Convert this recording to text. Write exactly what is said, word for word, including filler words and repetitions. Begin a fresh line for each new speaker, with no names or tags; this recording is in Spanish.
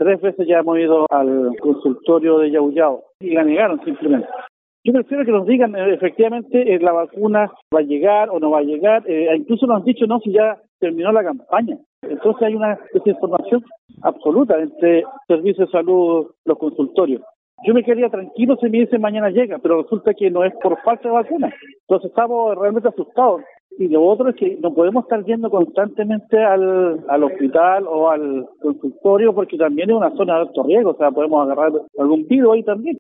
Tres veces ya hemos ido al consultorio de Yauyao y la negaron simplemente. Yo prefiero que nos digan eh, efectivamente eh, la vacuna va a llegar o no va a llegar. Eh, incluso nos han dicho no si ya terminó la campaña. Entonces hay una desinformación absoluta entre servicios de salud, los consultorios. Yo me quedaría tranquilo si me dicen mañana llega, pero resulta que no es por falta de vacuna. Entonces estamos realmente asustados. Y lo otro es que no podemos estar yendo constantemente al, al hospital o al consultorio porque también es una zona de alto riesgo, o sea, podemos agarrar algún virus ahí también.